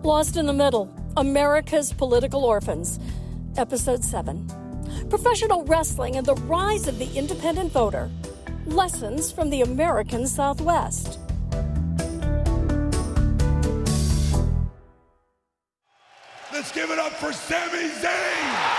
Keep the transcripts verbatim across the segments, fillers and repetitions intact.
Lost in the Middle, America's Political Orphans, Episode seven. Professional Wrestling and the Rise of the Independent Voter. Lessons from the American Southwest. Let's give it up for Sami Zayn!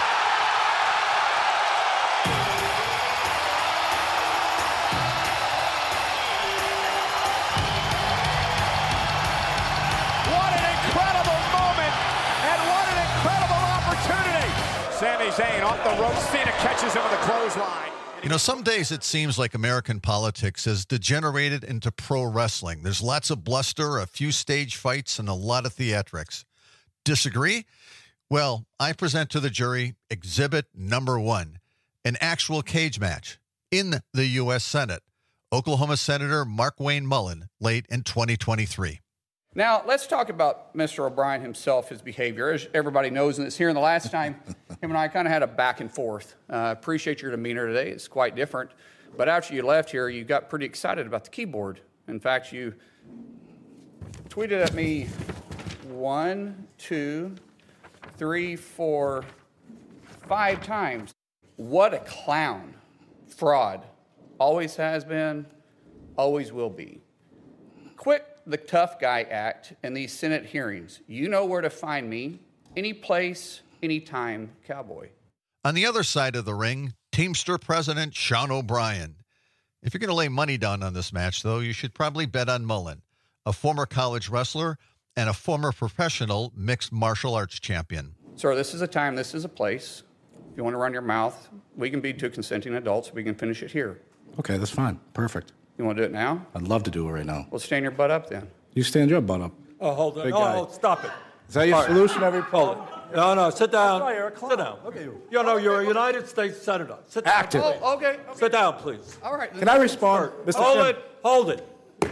Sami Zayn off the rope. Cena catches him with a clothesline. You know, some days it seems like American politics has degenerated into pro wrestling. There's lots of bluster, a few stage fights, and a lot of theatrics. Disagree? Well, I present to the jury exhibit number one, an actual cage match in the U S Senate. Oklahoma Senator Mark Wayne Mullin, late in twenty twenty-three. Now, let's talk about Mister O'Brien himself, his behavior. As everybody knows, and it's here, and the last time, him and I kind of had a back and forth. Uh, appreciate your demeanor today. It's quite different. But after you left here, you got pretty excited about the keyboard. In fact, you tweeted at me one, two, three, four, five times. What a clown. Fraud. Always has been, always will be. Quit the tough guy act in these Senate hearings. You know where to find me. Any place, anytime, cowboy. On the other side of the ring, Teamster President Sean O'Brien. If you're going to lay money down on this match, though, you should probably bet on Mullin, a former college wrestler and a former professional mixed martial arts champion. Sir, this is a time, this is a place. If you want to run your mouth, we can be two consenting adults. We can finish it here. Okay, that's fine. Perfect. You want to do it now? I'd love to do it right now. Well, stand your butt up then. You stand your butt up. Oh, hold on. Big Oh, guy. oh, stop it. Is that your All right. solution every Hold it. No, no, sit down. Sorry, you're a clown. Sit down. Look at you. You know, you're a United States Senator. Sit down. Active. please. Oh, okay. okay. Sit down, please. All right. Can I respond, Mister Hold Sim? it. Hold it.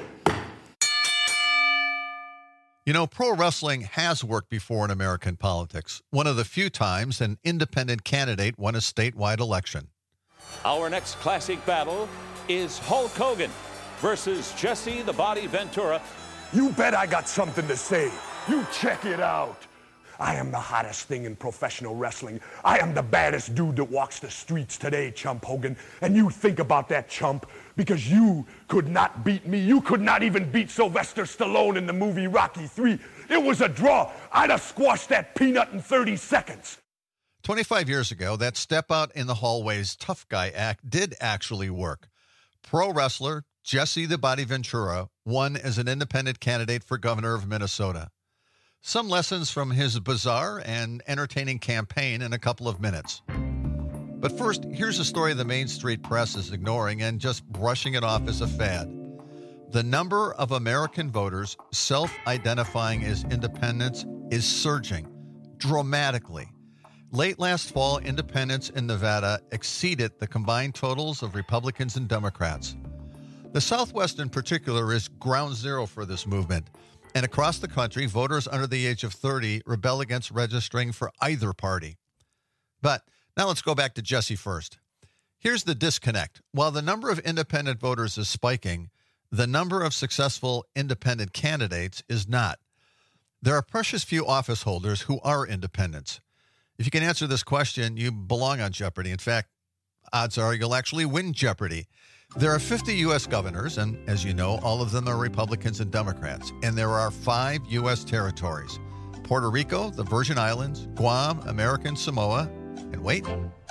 You know, pro wrestling has worked before in American politics. One of the few times an independent candidate won a statewide election. Our next classic battle is Hulk Hogan versus Jesse the Body Ventura. You bet I got something to say. You check it out. I am the hottest thing in professional wrestling. I am the baddest dude that walks the streets today, Chump Hogan. And you think about that, Chump, because you could not beat me. You could not even beat Sylvester Stallone in the movie Rocky three. It was a draw. I'd have squashed that peanut in thirty seconds. twenty-five years ago, that step out in the hallways tough guy act did actually work. Pro wrestler Jesse the Body Ventura won as an independent candidate for governor of Minnesota. Some lessons from his bizarre and entertaining campaign in a couple of minutes. But first, here's a story the Main Street press is ignoring and just brushing it off as a fad. The number of American voters self-identifying as independents is surging dramatically. Late last fall, independents in Nevada exceeded the combined totals of Republicans and Democrats. The Southwest in particular is ground zero for this movement. And across the country, voters under the age of thirty rebel against registering for either party. But now let's go back to Jesse first. Here's the disconnect. While the number of independent voters is spiking, the number of successful independent candidates is not. There are precious few office holders who are independents. If you can answer this question, you belong on Jeopardy. In fact, odds are you'll actually win Jeopardy. There are fifty U S governors, and as you know, all of them are Republicans and Democrats. And there are five U S territories: Puerto Rico, the Virgin Islands, Guam, American Samoa, and wait,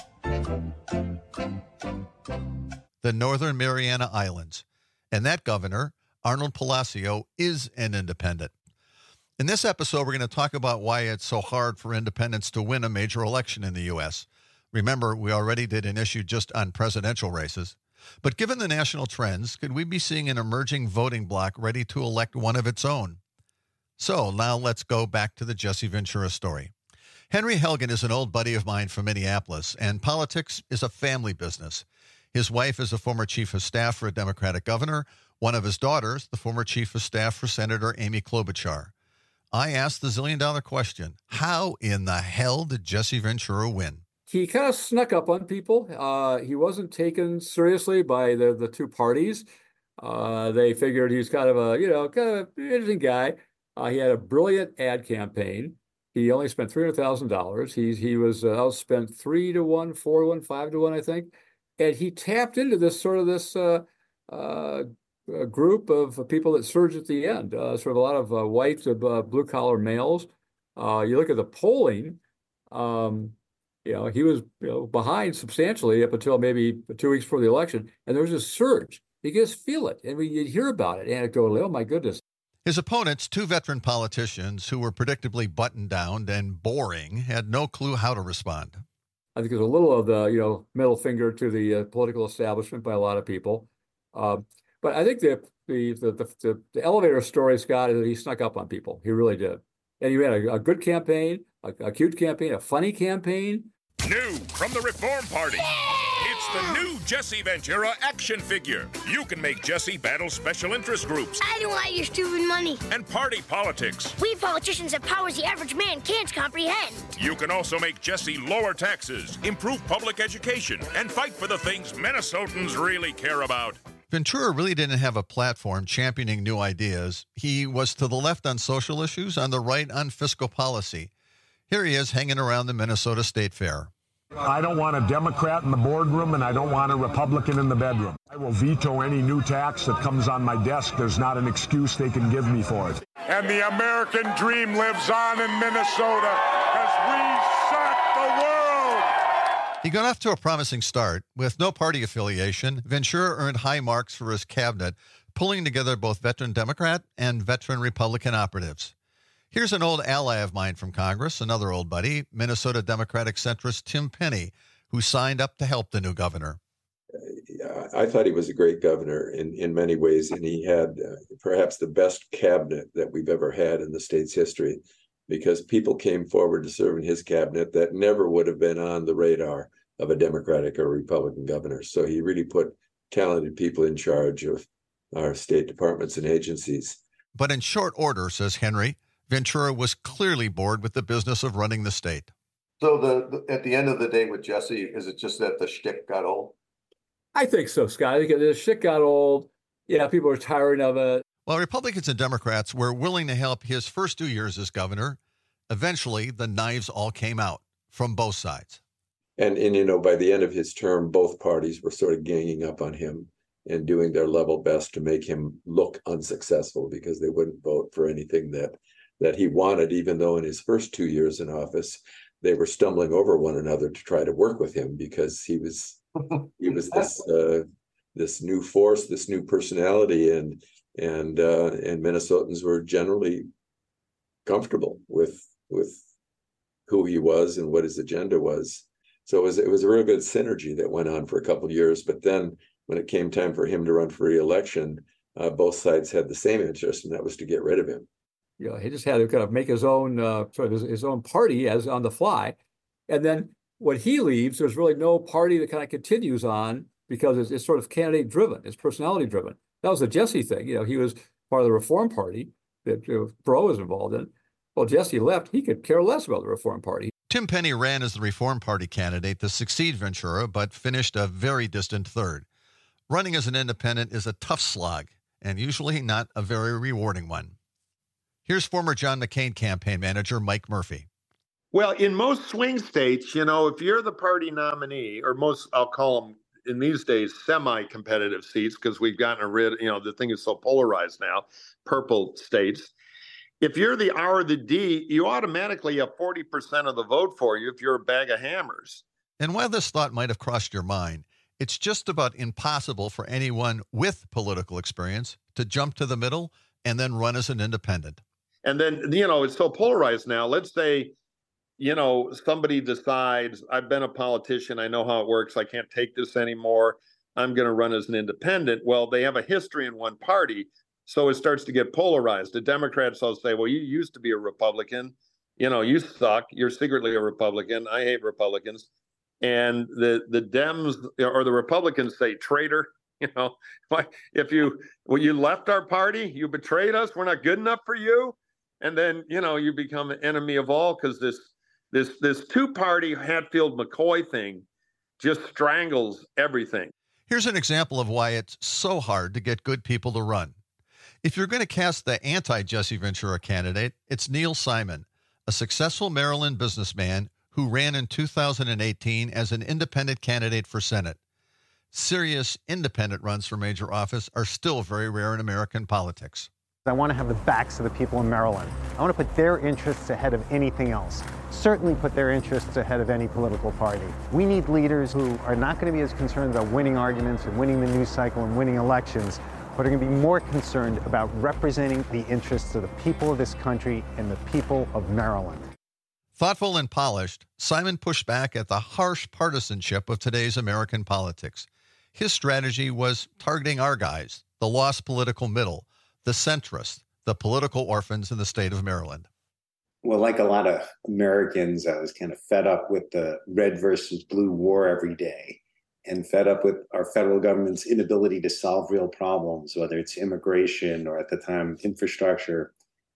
the Northern Mariana Islands. And that governor, Arnold Palacio, is an independent. In this episode, we're going to talk about why it's so hard for independents to win a major election in the U S. Remember, we already did an issue just on presidential races. But given the national trends, could we be seeing an emerging voting bloc ready to elect one of its own? So now let's go back to the Jesse Ventura story. Henry Helgen is an old buddy of mine from Minneapolis, and politics is a family business. His wife is a former chief of staff for a Democratic governor. One of his daughters, the former chief of staff for Senator Amy Klobuchar. I asked the zillion-dollar question, how in the hell did Jesse Ventura win? He kind of snuck up on people. Uh, he wasn't taken seriously by the, the two parties. Uh, they figured he was kind of a, you know, kind of an interesting guy. Uh, he had a brilliant ad campaign. He only spent three hundred thousand dollars. He, he was uh, outspent three to one, four to one, five to one, I think. And he tapped into this sort of this uh, uh, group of people that surged at the end, uh, sort of a lot of uh, white, uh, blue-collar males. Uh, you look at the polling, um, you know, he was you know, behind substantially up until maybe two weeks before the election. And there was a surge. You just feel it. And we, you'd hear about it anecdotally. Oh, my goodness. His opponents, two veteran politicians who were predictably buttoned down and boring, had no clue how to respond. I think there's a little of the, you know, middle finger to the uh, political establishment by a lot of people. Uh, but I think the the, the the the elevator story, Scott, is that he snuck up on people. He really did. And he had a, a good campaign, a, a cute campaign, a funny campaign. New from the Reform Party. It's the new Jesse Ventura action figure. You can make Jesse battle special interest groups. I don't want your stupid money. And party politics. We politicians have powers the average man can't comprehend. You can also make Jesse lower taxes, improve public education, and fight for the things Minnesotans really care about. Ventura really didn't have a platform championing new ideas. He was to the left on social issues, on the right on fiscal policy. Here he is hanging around the Minnesota State Fair. I don't want a Democrat in the boardroom, and I don't want a Republican in the bedroom. I will veto any new tax that comes on my desk. There's not an excuse they can give me for it. And the American dream lives on in Minnesota as we set the world. He got off to a promising start. With no party affiliation, Ventura earned high marks for his cabinet, pulling together both veteran Democrat and veteran Republican operatives. Here's an old ally of mine from Congress, another old buddy, Minnesota Democratic centrist Tim Penny, who signed up to help the new governor. Uh, I thought he was a great governor in, in many ways, and he had uh, perhaps the best cabinet that we've ever had in the state's history, because people came forward to serve in his cabinet that never would have been on the radar of a Democratic or Republican governor. So he really put talented people in charge of our state departments and agencies. But in short order, says Henry, Ventura was clearly bored with the business of running the state. So the, the at the end of the day with Jesse, is it just that the shtick got old? I think so, Scott. I think the shit got old. Yeah, people are tired of it. While Republicans and Democrats were willing to help his first two years as governor, eventually the knives all came out from both sides. And, and you know, by the end of his term, both parties were sort of ganging up on him and doing their level best to make him look unsuccessful, because they wouldn't vote for anything that that he wanted, even though in his first two years in office, they were stumbling over one another to try to work with him, because he was he was this uh, this new force, this new personality, and and uh, and Minnesotans were generally comfortable with with who he was and what his agenda was. So it was it was a real good synergy that went on for a couple of years. But then when it came time for him to run for re-election, uh, both sides had the same interest, and that was to get rid of him. You know, he just had to kind of make his own uh, sort of his, his own party as on the fly. And then when he leaves, there's really no party that kind of continues on, because it's, it's sort of candidate driven, it's personality driven. That was the Jesse thing. You know, he was part of the Reform Party that you know, Perot was involved in. Well, Jesse left. He could care less about the Reform Party. Tim Penny ran as the Reform Party candidate to succeed Ventura, but finished a very distant third. Running as an independent is a tough slog, and usually not a very rewarding one. Here's former John McCain campaign manager Mike Murphy. Well, in most swing states, you know, if you're the party nominee, or most, I'll call them in these days, semi-competitive seats, because we've gotten rid, you know, the thing is so polarized now, purple states. If you're the R or the D, you automatically have forty percent of the vote for you if you're a bag of hammers. And while this thought might have crossed your mind, it's just about impossible for anyone with political experience to jump to the middle and then run as an independent. And then, you know, it's so polarized now. Let's say, you know, somebody decides, I've been a politician, I know how it works, I can't take this anymore, I'm going to run as an independent. Well, they have a history in one party, so it starts to get polarized. The Democrats will say, well, you used to be a Republican, you know, you suck, you're secretly a Republican, I hate Republicans. And the the Dems or the Republicans say, traitor. You know, if you well, you left our party, you betrayed us, we're not good enough for you. And then, you know, you become an enemy of all, because this this this two-party Hatfield-McCoy thing just strangles everything. Here's an example of why it's so hard to get good people to run. If you're going to cast the anti-Jesse Ventura candidate, it's Neil Simon, a successful Maryland businessman who ran in two thousand eighteen as an independent candidate for Senate. Serious independent runs for major office are still very rare in American politics. I want to have the backs of the people in Maryland. I want to put their interests ahead of anything else. Certainly put their interests ahead of any political party. We need leaders who are not going to be as concerned about winning arguments and winning the news cycle and winning elections, but are going to be more concerned about representing the interests of the people of this country and the people of Maryland. Thoughtful and polished, Simon pushed back at the harsh partisanship of today's American politics. His strategy was targeting our guys, the lost political middle, the centrists, the political orphans in the state of Maryland. Well, like a lot of Americans, I was kind of fed up with the red versus blue war every day and fed up with our federal government's inability to solve real problems, whether it's immigration or at the time infrastructure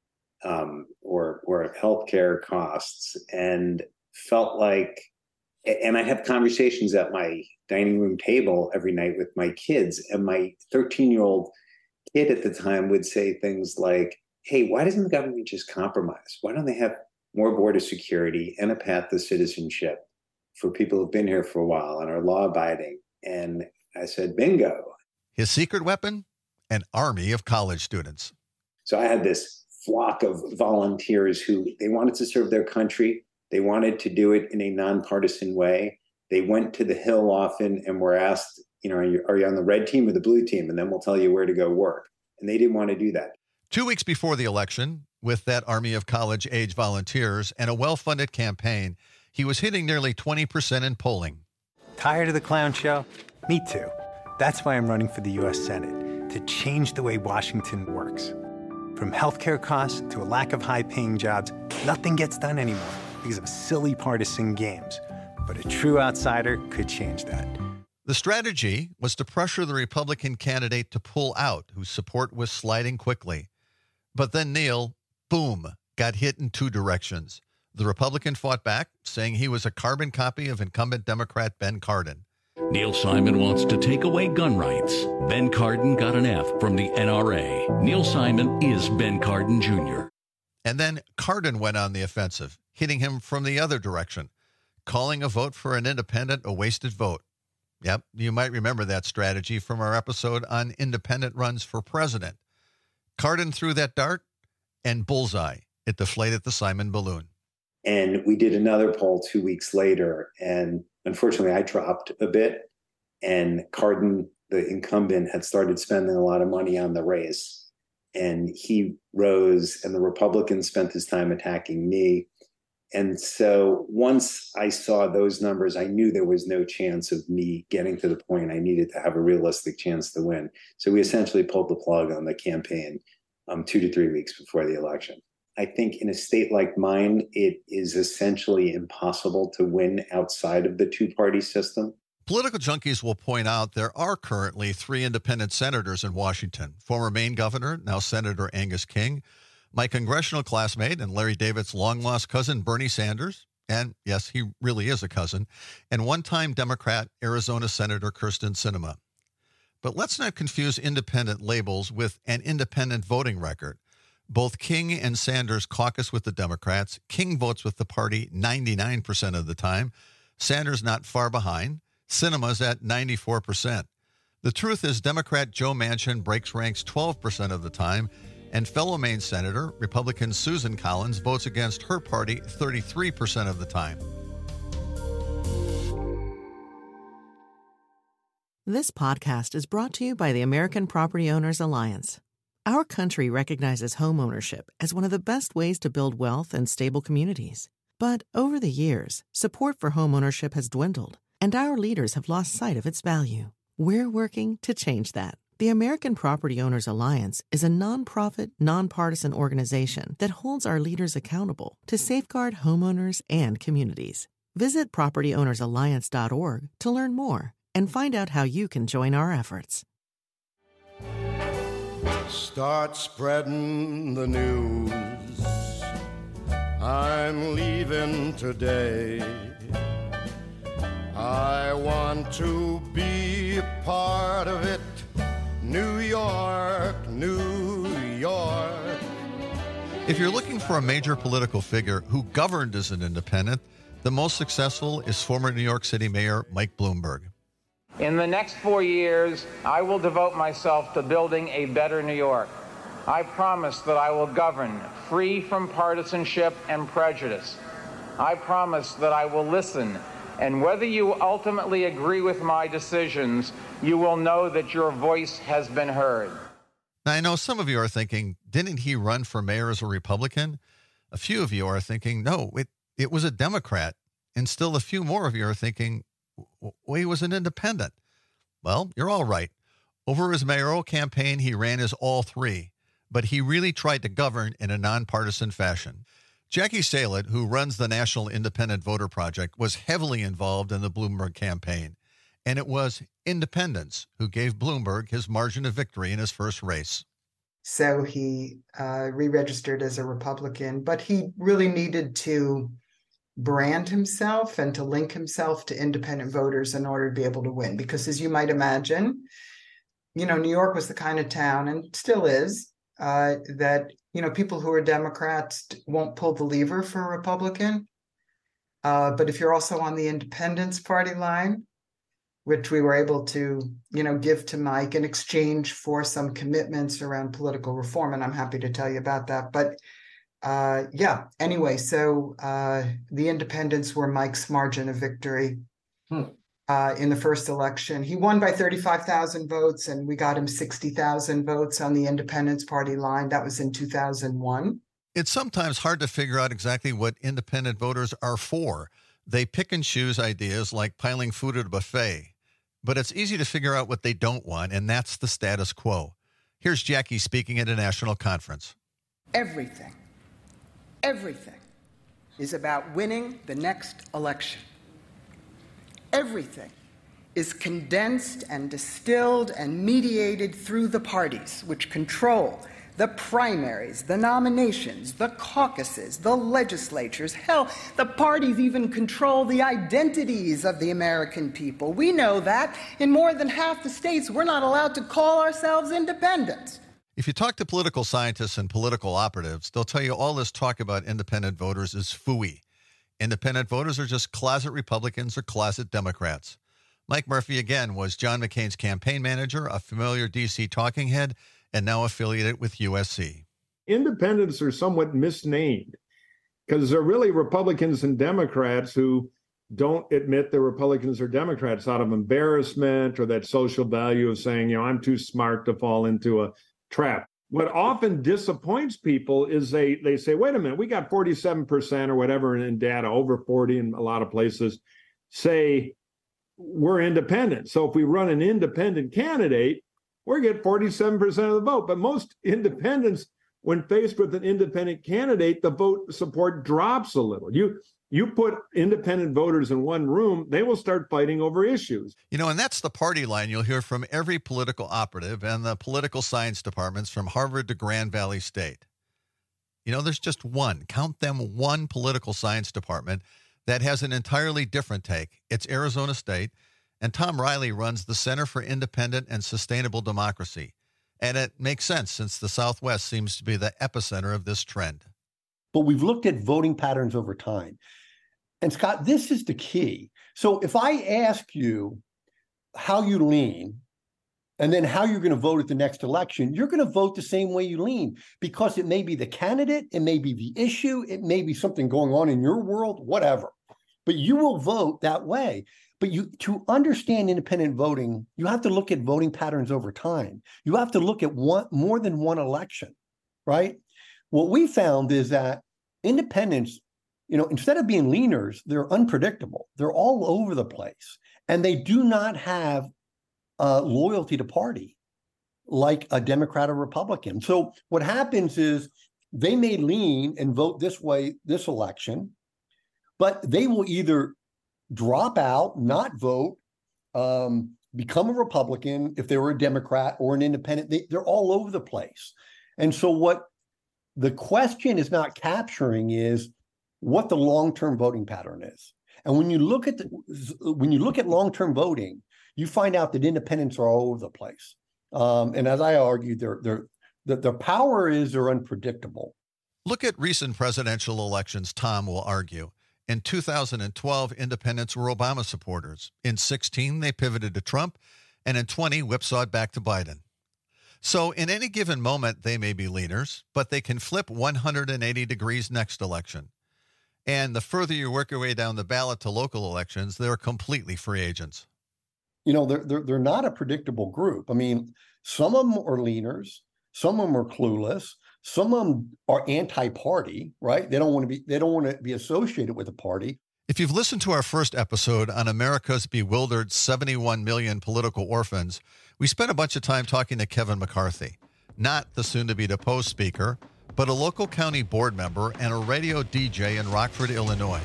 um, or, or healthcare costs, and felt like, and I have conversations at my dining room table every night with my kids, and my thirteen-year-old kid at the time would say things like, hey, why doesn't the government just compromise? Why don't they have more border security and a path to citizenship for people who've been here for a while and are law-abiding? And I said, bingo. His secret weapon? An army of college students. So I had this flock of volunteers who, they wanted to serve their country. They wanted to do it in a nonpartisan way. They went to the Hill often and were asked, you know, are you, are you on the red team or the blue team? And then we'll tell you where to go work. And they didn't want to do that. Two weeks before the election, with that army of college-age volunteers and a well-funded campaign, he was hitting nearly twenty percent in polling. Tired of the clown show? Me too. That's why I'm running for the U S Senate, to change the way Washington works. From healthcare costs to a lack of high-paying jobs, nothing gets done anymore because of silly partisan games. But a true outsider could change that. The strategy was to pressure the Republican candidate to pull out, whose support was sliding quickly. But then Neil, boom, got hit in two directions. The Republican fought back, saying he was a carbon copy of incumbent Democrat Ben Cardin. Neil Simon wants to take away gun rights. Ben Cardin got an F from the N R A. Neil Simon is Ben Cardin Junior And then Cardin went on the offensive, hitting him from the other direction, calling a vote for an independent a wasted vote. Yep, you might remember that strategy from our episode on independent runs for president. Cardin threw that dart, and bullseye. It deflated the Simon balloon. And we did another poll two weeks later, and unfortunately I dropped a bit, and Cardin, the incumbent, had started spending a lot of money on the race, and he rose, and the Republicans spent his time attacking me. And so once I saw those numbers, I knew there was no chance of me getting to the point I needed to have a realistic chance to win. So we essentially pulled the plug on the campaign um, two to three weeks before the election. I think in a state like mine, it is essentially impossible to win outside of the two-party system. Political junkies will point out there are currently three independent senators in Washington. Former Maine Governor, now Senator Angus King, my congressional classmate and Larry David's long-lost cousin, Bernie Sanders, and yes, he really is a cousin, and one-time Democrat Arizona Senator Kyrsten Sinema. But let's not confuse independent labels with an independent voting record. Both King and Sanders caucus with the Democrats. King votes with the party ninety-nine percent of the time. Sanders not far behind. Sinema's at ninety-four percent. The truth is Democrat Joe Manchin breaks ranks twelve percent of the time, and fellow Maine Senator, Republican Susan Collins, votes against her party thirty-three percent of the time. This podcast is brought to you by the American Property Owners Alliance. Our country recognizes homeownership as one of the best ways to build wealth and stable communities. But over the years, support for homeownership has dwindled, and our leaders have lost sight of its value. We're working to change that. The American Property Owners Alliance is a nonprofit, nonpartisan organization that holds our leaders accountable to safeguard homeowners and communities. Visit property owners alliance dot org to learn more and find out how you can join our efforts. Start spreading the news. I'm leaving today. I want to be a part of it. New York, New If you're looking for a major political figure who governed as an independent, the most successful is former New York City Mayor Mike Bloomberg. In the next four years, I will devote myself to building a better New York. I promise that I will govern free from partisanship and prejudice. I promise that I will listen, and whether you ultimately agree with my decisions, you will know that your voice has been heard. Now, I know some of you are thinking, didn't he run for mayor as a Republican? A few of you are thinking, no, it, it was a Democrat. And still a few more of you are thinking, well, he was an independent. Well, you're all right. Over his mayoral campaign, he ran as all three, but he really tried to govern in a nonpartisan fashion. Jackie Salet, who runs the National Independent Voter Project, was heavily involved in the Bloomberg campaign, and it was independents who gave Bloomberg his margin of victory in his first race. So he uh, re-registered as a Republican, but he really needed to brand himself and to link himself to independent voters in order to be able to win. Because as you might imagine, you know, New York was the kind of town, and still is, uh, that, you know, people who are Democrats won't pull the lever for a Republican. Uh, but if you're also on the Independence Party line, which we were able to, you know, give to Mike in exchange for some commitments around political reform, and I'm happy to tell you about that. But Uh, yeah, anyway, so uh, the independents were Mike's margin of victory hmm. uh, in the first election. He won by thirty-five thousand votes, and we got him sixty thousand votes on the Independence Party line. That was in two thousand one. It's sometimes hard to figure out exactly what independent voters are for. They pick and choose ideas like piling food at a buffet, but it's easy to figure out what they don't want, and that's the status quo. Here's Jackie speaking at a national conference. Everything. Everything is about winning the next election. Everything is condensed and distilled and mediated through the parties, which control the primaries, the nominations, the caucuses, the legislatures. Hell, the parties even control the identities of the American people. We know that in more than half the states, we're not allowed to call ourselves independents. If you talk to political scientists and political operatives, they'll tell you all this talk about independent voters is phooey. Independent voters are just closet Republicans or closet Democrats. Mike Murphy, again, was John McCain's campaign manager, a familiar D C talking head, and now affiliated with U S C. Independents are somewhat misnamed because they're really Republicans and Democrats who don't admit they're Republicans or Democrats out of embarrassment or that social value of saying, you know, I'm too smart to fall into a trap. What often disappoints people is they they say, wait a minute, we got forty-seven percent or whatever in data, over forty in a lot of places, say we're independent. So if we run an independent candidate, we're get forty-seven percent of the vote. But most independents, when faced with an independent candidate, the vote support drops a little. You You put independent voters in one room, they will start fighting over issues. You know, and that's the party line you'll hear from every political operative and the political science departments from Harvard to Grand Valley State. You know, there's just one, count them, one political science department that has an entirely different take. It's Arizona State, and Tom Riley runs the Center for Independent and Sustainable Democracy. And it makes sense since the Southwest seems to be the epicenter of this trend. But we've looked at voting patterns over time. And Scott, this is the key. So if I ask you how you lean and then how you're going to vote at the next election, you're going to vote the same way you lean because it may be the candidate, it may be the issue, it may be something going on in your world, whatever. But you will vote that way. But you to understand independent voting, you have to look at voting patterns over time. You have to look at one more than one election, right? What we found is that independents, you know, instead of being leaners, they're unpredictable. They're all over the place. And they do not have uh, loyalty to party like a Democrat or Republican. So what happens is they may lean and vote this way this election, but they will either drop out, not vote, um, become a Republican if they were a Democrat or an independent. They, they're all over the place. And so what the question is not capturing is what the long-term voting pattern is. And when you look at the, when you look at long-term voting, you find out that independents are all over the place. Um, and as I argued, their their their power is they're unpredictable. Look at recent presidential elections, Tom will argue. In two thousand twelve, independents were Obama supporters. In sixteen, they pivoted to Trump, and in twenty, whipsawed back to Biden. So in any given moment, they may be leaders, but they can flip one hundred eighty degrees next election. And the further you work your way down the ballot to local elections, they're completely free agents. You know, they're, they're, they're not a predictable group. I mean, some of them are leaners, some of them are clueless, some of them are anti-party, right? They don't want to be, they don't want to be associated with a party. If you've listened to our first episode on America's bewildered seventy-one million political orphans, we spent a bunch of time talking to Kevin McCarthy, not the soon-to-be-deposed speaker, but a local county board member and a radio D J in Rockford, Illinois.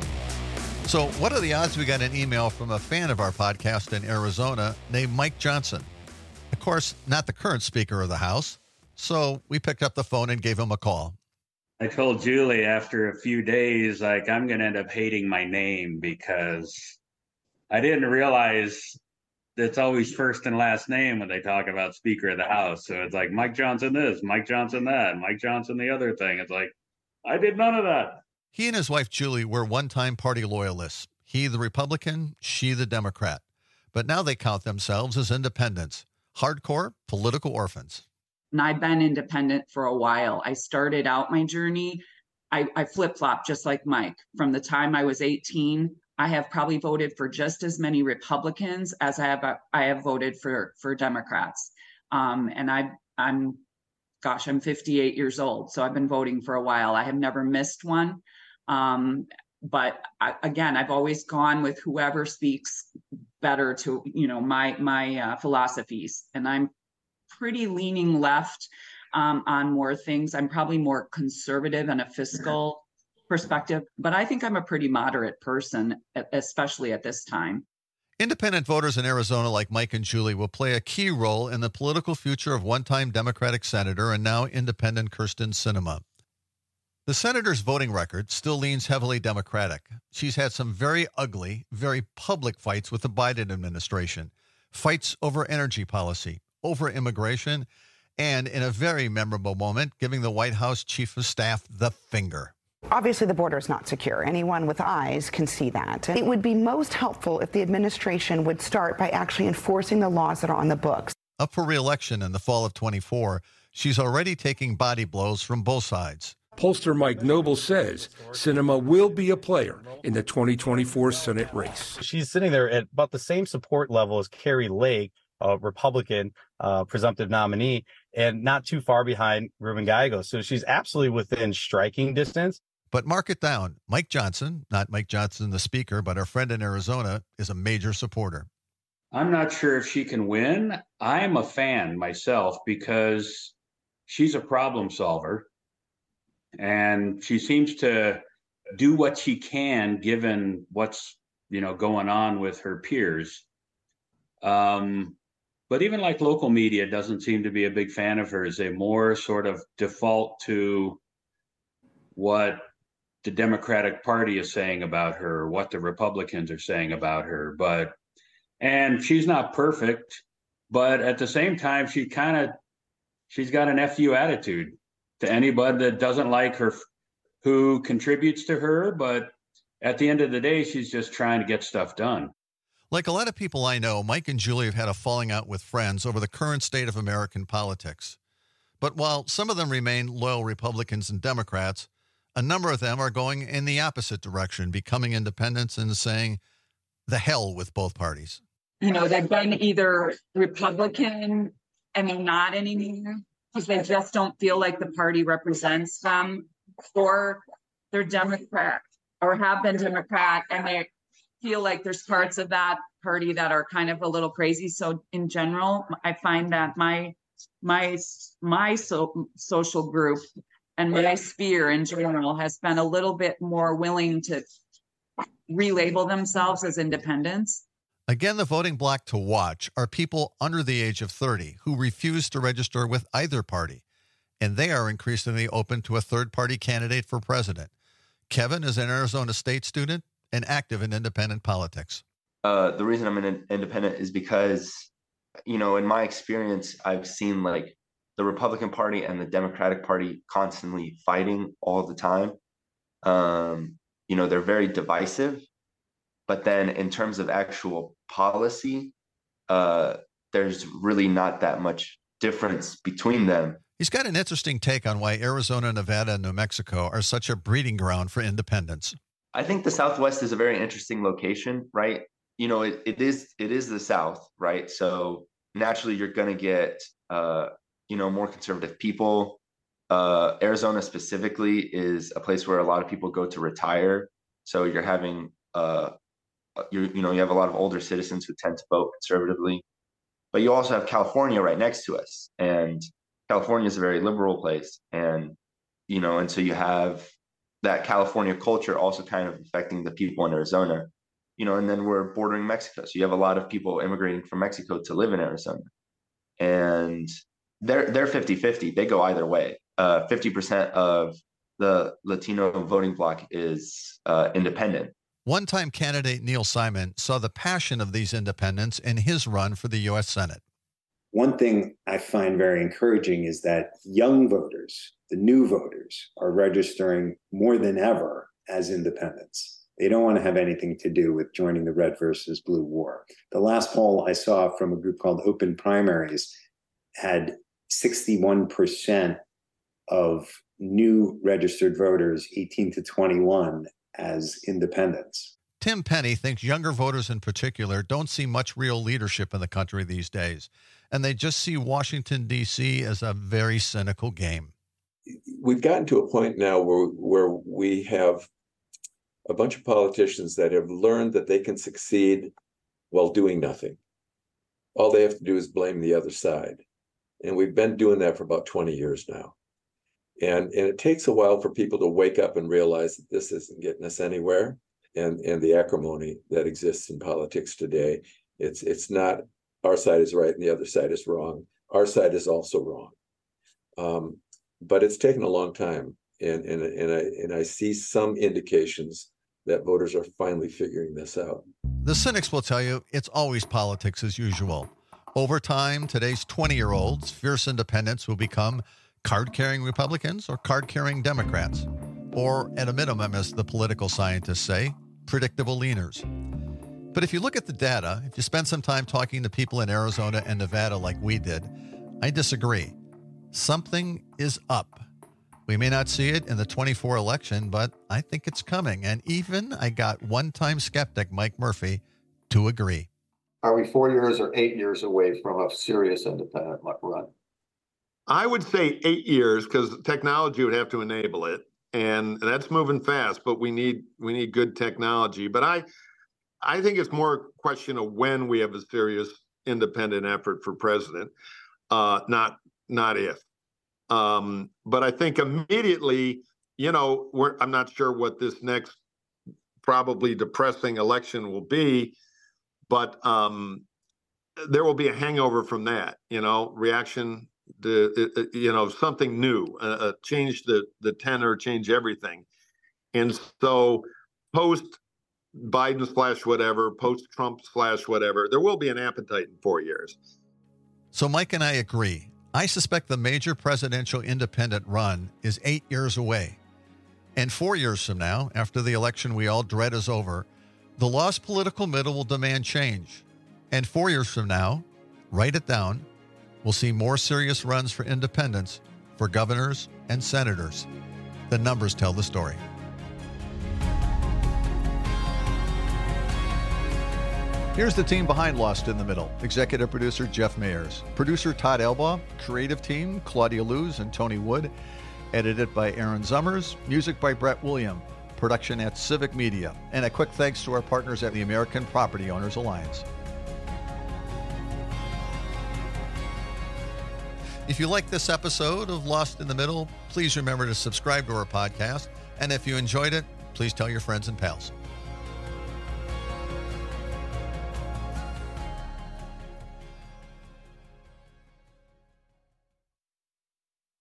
So what are the odds we got an email from a fan of our podcast in Arizona named Mike Johnson? Of course, not the current Speaker of the House. So we picked up the phone and gave him a call. I told Julie after a few days, like, I'm going to end up hating my name because I didn't realize it's always first and last name when they talk about Speaker of the House. So it's like Mike Johnson this, Mike Johnson that, Mike Johnson the other thing. It's like, I did none of that. He and his wife, Julie, were one-time party loyalists. He the Republican, she the Democrat. But now they count themselves as independents, hardcore political orphans. And I've been independent for a while. I started out my journey, I, I flip-flopped just like Mike. From the time I was eighteen, I have probably voted for just as many Republicans as I have I have voted for, for Democrats. Um, and I, I'm, gosh, I'm fifty-eight years old, so I've been voting for a while. I have never missed one. Um, but I, again, I've always gone with whoever speaks better to, you know, my, my uh, philosophies. And I'm pretty leaning left um, on more things. I'm probably more conservative and a fiscal perspective, but I think I'm a pretty moderate person, especially at this time. Independent voters in Arizona like Mike and Julie will play a key role in the political future of one-time Democratic Senator and now independent Kyrsten Sinema. The senator's voting record still leans heavily Democratic. She's had some very ugly, very public fights with the Biden administration, fights over energy policy, over immigration, and in a very memorable moment, giving the White House chief of staff the finger. Obviously, the border is not secure. Anyone with eyes can see that. It would be most helpful if the administration would start by actually enforcing the laws that are on the books. Up for re-election in the fall of twenty-four, she's already taking body blows from both sides. Pollster Mike Noble says Sinema will be a player in the twenty twenty-four Senate race. She's sitting there at about the same support level as Carrie Lake, a Republican uh, presumptive nominee, and not too far behind Ruben Gallegos. So she's absolutely within striking distance. But mark it down. Mike Johnson, not Mike Johnson, the speaker, but our friend in Arizona, is a major supporter. I'm not sure if she can win. I'm a fan myself because she's a problem solver. And she seems to do what she can given what's, you know, going on with her peers. Um, but even like local media doesn't seem to be a big fan of hers. They more sort of default to what the Democratic Party is saying about her, what the Republicans are saying about her. But, and she's not perfect, but at the same time, she kind of, she's got an F U attitude to anybody that doesn't like her, who contributes to her. But at the end of the day, she's just trying to get stuff done. Like a lot of people I know, Mike and Julie have had a falling out with friends over the current state of American politics. But while some of them remain loyal Republicans and Democrats, a number of them are going in the opposite direction, becoming independents and saying the hell with both parties. You know, they've been either Republican and they're not anymore because they just don't feel like the party represents them, or they're Democrat or have been Democrat and they feel like there's parts of that party that are kind of a little crazy. So in general, I find that my my my so, social group and my sphere in general has been a little bit more willing to relabel themselves as independents. Again, the voting bloc to watch are people under the age of thirty who refuse to register with either party, and they are increasingly open to a third-party candidate for president. Kevin is an Arizona State student and active in independent politics. Uh, the reason I'm an independent is because, you know, in my experience, I've seen like the Republican Party and the Democratic Party constantly fighting all the time. Um, you know, they're very divisive. But then in terms of actual policy, uh, there's really not that much difference between them. He's got an interesting take on why Arizona, Nevada, and New Mexico are such a breeding ground for independents. I think the Southwest is a very interesting location, right? You know, it, it is it is the South, right? So naturally, you're going to get, uh, you know, more conservative people. Uh, Arizona specifically is a place where a lot of people go to retire. So you're having, uh, you you know, you have a lot of older citizens who tend to vote conservatively. But you also have California right next to us, and California is a very liberal place, and you know, and so you have that California culture also kind of affecting the people in Arizona, you know, and then we're bordering Mexico, so you have a lot of people immigrating from Mexico to live in Arizona, and they're they're fifty-fifty. They go either way. Uh, fifty percent of the Latino voting bloc is uh, independent. One-time candidate Neil Simon saw the passion of these independents in his run for the U S Senate. One thing I find very encouraging is that young voters, the new voters, are registering more than ever as independents. They don't want to have anything to do with joining the red versus blue war. The last poll I saw from a group called Open Primaries had sixty-one percent of new registered voters, eighteen to twenty-one, as independents. Tim Penny thinks younger voters in particular don't see much real leadership in the country these days, and they just see Washington, D C as a very cynical game. We've gotten to a point now where, where we have a bunch of politicians that have learned that they can succeed while doing nothing. All they have to do is blame the other side. And we've been doing that for about twenty years now. And, and it takes a while for people to wake up and realize that this isn't getting us anywhere. And, and the acrimony that exists in politics today, it's, it's not our side is right and the other side is wrong. Our side is also wrong. Um, but it's taken a long time. And, and, and, I, and I see some indications that voters are finally figuring this out. The cynics will tell you it's always politics as usual. Over time, today's twenty-year-olds, fierce independents, will become card-carrying Republicans or card-carrying Democrats, or at a minimum, as the political scientists say, predictable leaners. But if you look at the data, if you spend some time talking to people in Arizona and Nevada like we did, I disagree. Something is up. We may not see it in the twenty-four election, but I think it's coming. And even I got one-time skeptic Mike Murphy to agree. Are we four years or eight years away from a serious independent run? I would say eight years because technology would have to enable it, and that's moving fast. But we need we need good technology. But I I think it's more a question of when we have a serious independent effort for president, uh, not not if. Um, but I think immediately, you know, we're, I'm not sure what this next probably depressing election will be, but um, there will be a hangover from that. You know, reaction. The you know something new, uh, change the the tenor, change everything, and so post Biden slash whatever, post Trump slash whatever, there will be an appetite in four years. So Mike and I agree. I suspect the major presidential independent run is eight years away, and four years from now, after the election we all dread is over, the lost political middle will demand change, and four years from now, write it down. We'll see more serious runs for independents, for governors and senators. The numbers tell the story. Here's the team behind Lost in the Middle. Executive producer Jeff Mayers. Producer Todd Elbaugh. Creative team Claudia Luz and Tony Wood. Edited by Aaron Zummers. Music by Brett William. Production at Civic Media. And a quick thanks to our partners at the American Property Owners Alliance. If you like this episode of Lost in the Middle, please remember to subscribe to our podcast. And if you enjoyed it, please tell your friends and pals.